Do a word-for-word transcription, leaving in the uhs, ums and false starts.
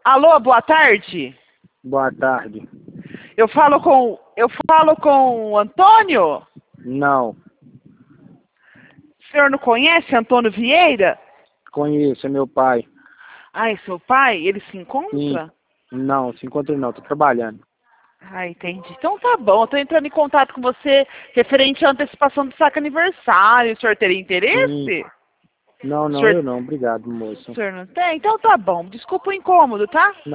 Alô, boa tarde. Boa tarde. Eu falo com eu falo com o Antônio? Não. O senhor não conhece Antônio Vieira? Conheço, é meu pai. Ah, é seu pai? Ele se encontra? Sim. Não, se encontra não, tô trabalhando. Ah, entendi. Então tá bom, eu tô entrando em contato com você referente à antecipação do saco aniversário. O senhor teria interesse? Sim. Não, O não, senhor, eu não. Obrigado, moço. o senhor não tem? Então tá bom. Desculpa o incômodo, tá?